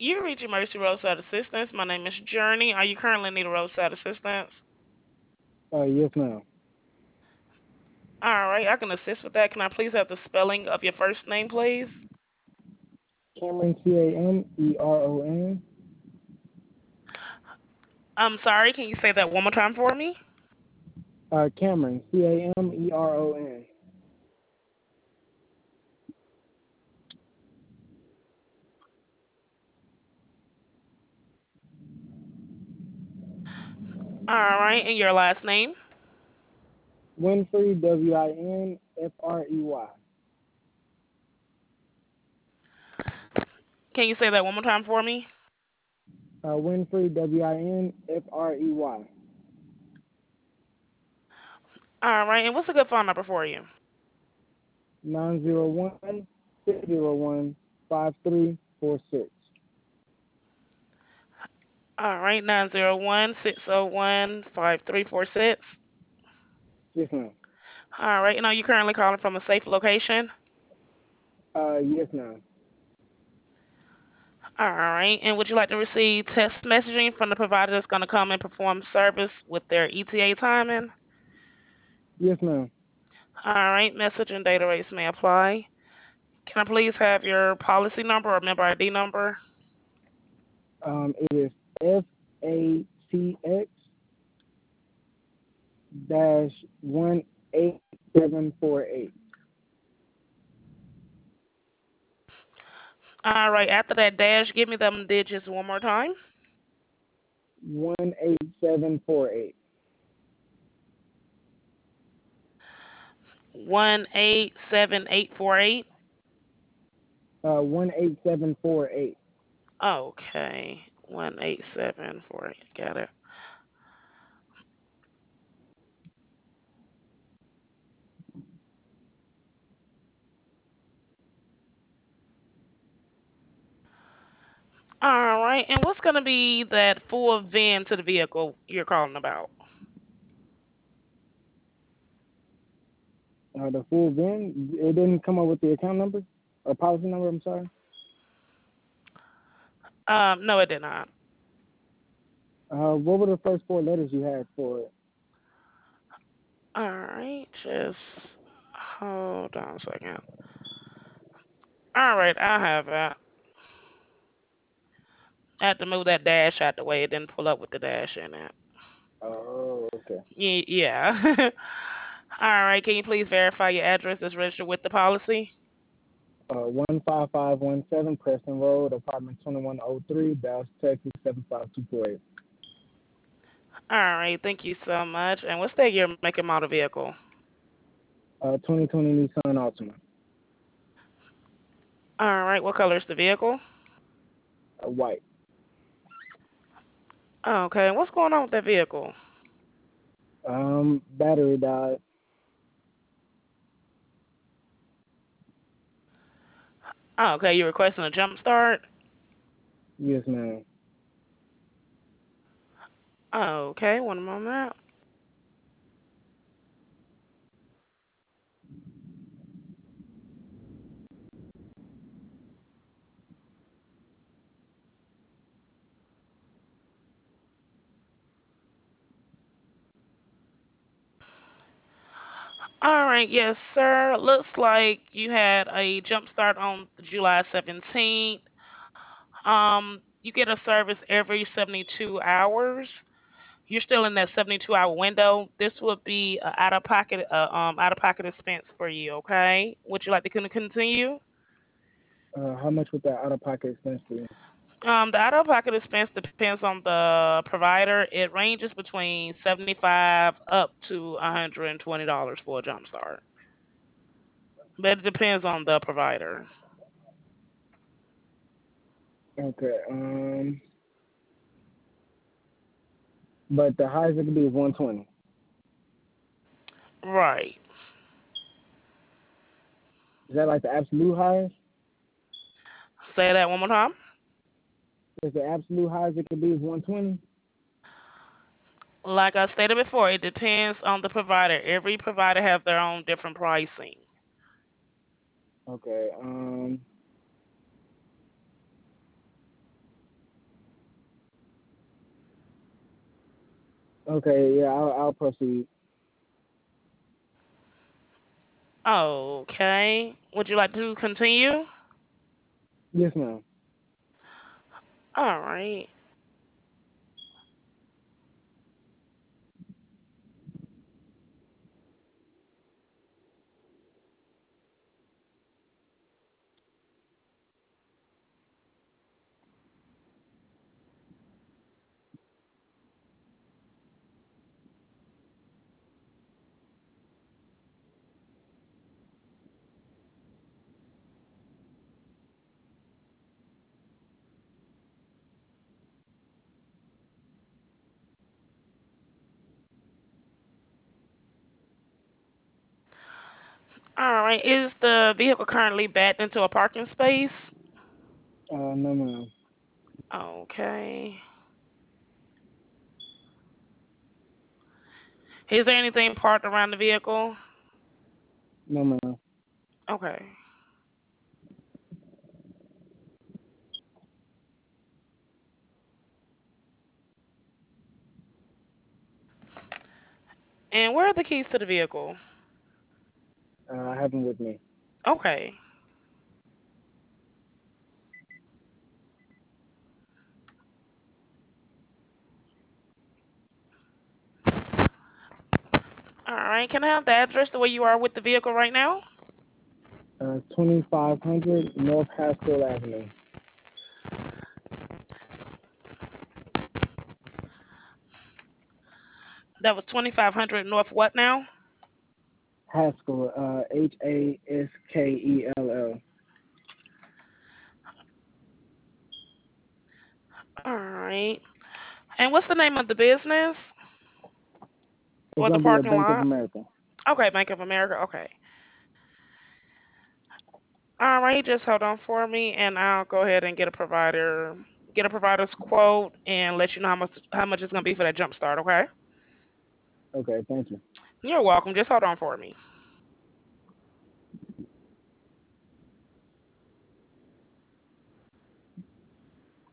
You reach Emergency Roadside Assistance. My name is Journey. Are you currently need a roadside assistance? Yes, ma'am. All right, I can assist with that. Can I please have the spelling of your first name, please? Cameron, Cameron. I'm sorry, can you say that one more time for me? Cameron, Cameron. All right, and your last name? Winfrey, Winfrey. Can you say that one more time for me? Winfrey, Winfrey. All right, and what's a good phone number for you? 901-601-5346. All right, 901-601-5346. Yes, ma'am. All right, and are you currently calling from a safe location? Yes, ma'am. All right, and would you like to receive text messaging from the provider that's going to come and perform service with their ETA timing? Yes, ma'am. All right, message and data rates may apply. Can I please have your policy number or member ID number? It is FATX dash 18748. All right, after that dash, give me them digits one more time. 18748. 187848. 18748. Okay, 18748. Got it. All right, and what's going to be that full VIN to the vehicle you're calling about? The full VIN, it didn't come up with the account number or policy number. I'm sorry. No, it did not. What were the first four letters you had for it? All right, just hold on a second. All right, I have it. I had to move that dash out the way. It didn't pull up with the dash in it. Oh, okay. Yeah. All right, can you please verify your address is registered with the policy? 15517 Preston Road, apartment 2103, Dallas, Texas 75248. All right, thank you so much. And what's that year, make, and model vehicle? 2020 Nissan Altima. All right, what color is the vehicle? White. Okay, and what's going on with that vehicle? Battery died. Okay, you're requesting a jump start? Yes, ma'am. Okay, one moment. All right, yes, sir. Looks like you had a jump start on July 17th. You get a service every 72 hours. You're still in that 72-hour window. This would be out of pocket expense for you. Okay. Would you like to continue? How much would that out of pocket expense be? The out of pocket expense depends on the provider. It ranges between 75 up to $120 for a jump start, but it depends on the provider. Okay. But the highest it could be is 120. Right. Is that like the absolute highest? Say that one more time. Is the absolute highest it could be is 120? Like I stated before, it depends on the provider. Every provider have their own different pricing. Okay. Okay, yeah, I'll proceed. Okay. Would you like to continue? Yes, ma'am. All right. All right. Is the vehicle currently backed into a parking space? No, ma'am. Okay. Is there anything parked around the vehicle? No, ma'am. Okay. And where are the keys to the vehicle? I have them with me. Okay. All right. Can I have the address the way you are with the vehicle right now? 2500 North Haskell Avenue, That was 2500 North what now? Haskell, Haskell. All right. And what's the name of the business It's or the gonna be a parking Bank of lot? America. Okay, Bank of America. Okay. All right, just hold on for me and I'll go ahead and get a provider's quote and let you know how much it's gonna be for that jump start, okay? Okay, thank you. You're welcome. Just hold on for me.